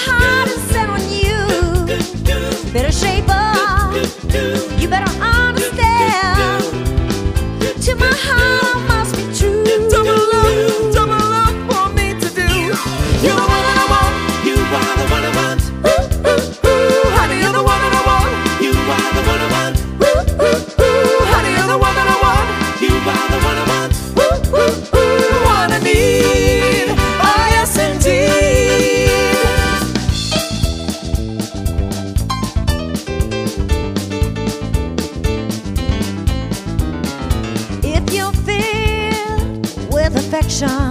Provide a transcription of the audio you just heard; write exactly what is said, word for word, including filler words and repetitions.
heart is set on you. Better shape up, you better understand. To my heart I must be true. Double love, double love for me to do. You're the one that I want, you are the one I want. Ooh, ooh, ooh, Honey, you're the one that I want, you are the one I want. ooh, ooh, ooh, Honey, you're the one that I want, you are the one I want. ooh, ooh, ooh. The one I need, oh yes indeed. If you're filled with affection,